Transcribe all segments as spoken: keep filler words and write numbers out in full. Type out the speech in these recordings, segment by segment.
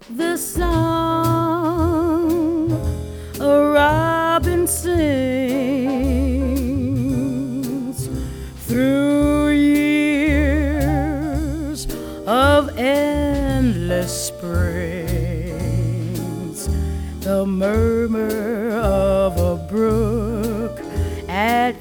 the song a robin sings through years of endless springs, the murmur of a brook at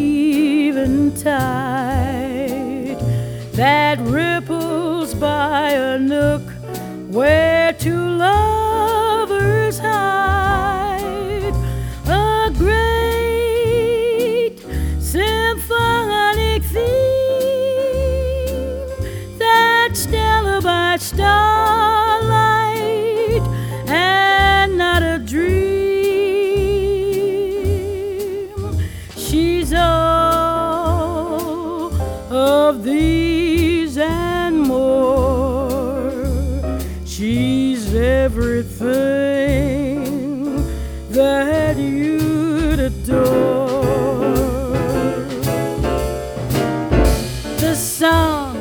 eventide that ripples by a nook where two lovers hide, a great symphonic theme that stellar by starlight and not a dream. She's all of these and more. She's everything that you'd adore. The song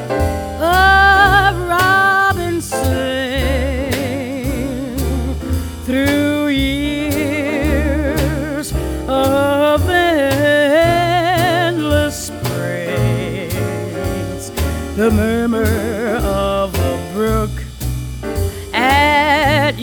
of robin sing through years of endless springs, the murmur of a brook at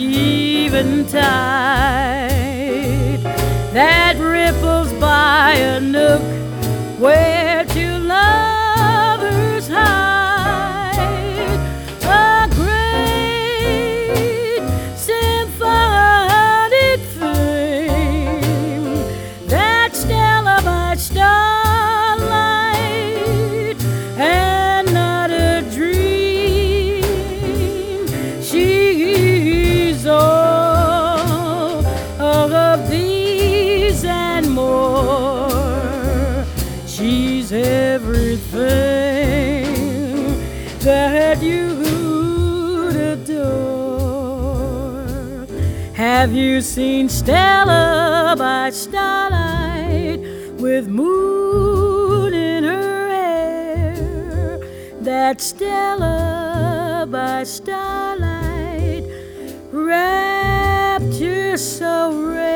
eventide that ripples by a nook where two lovers hide, a great symphonic flame that stellar by starlight and not a dream. She's all of these and more. She's everything that you'd adore. Have you seen Stella by starlight with moon in her hair? That Stella by starlight, rapture so rare.